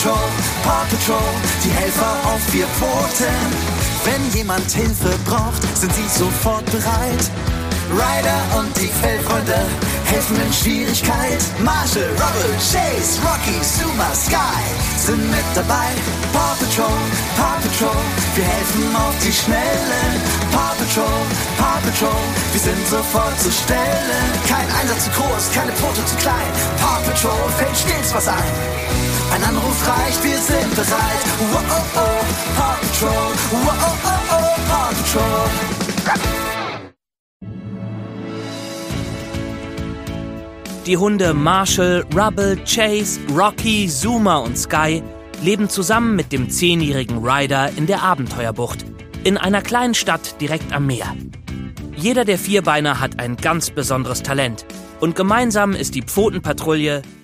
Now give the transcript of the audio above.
Paw Patrol, die Helfer auf 4 Pfoten. Wenn jemand Hilfe braucht, sind sie sofort bereit. Ryder und die Fellfreunde helfen in Schwierigkeit. Marshall, Rubble, Chase, Rocky, Zuma, Sky sind mit dabei. Paw Patrol, wir helfen auf die Schnelle. Paw Patrol, wir sind sofort zur Stelle. Kein Einsatz zu groß, keine Pfote zu klein. Paw Patrol, fällt stets was ein. Ein Anruf reicht, wir sind bereit. Wow, oh, oh, Paw Patrol, wow, oh, oh, oh, Paw Patrol. Die Hunde Marshall, Rubble, Chase, Rocky, Zuma und Sky leben zusammen mit dem 10-jährigen Ryder in der Abenteuerbucht, in einer kleinen Stadt direkt am Meer. Jeder der Vierbeiner hat ein ganz besonderes Talent und gemeinsam ist die Pfotenpatrouille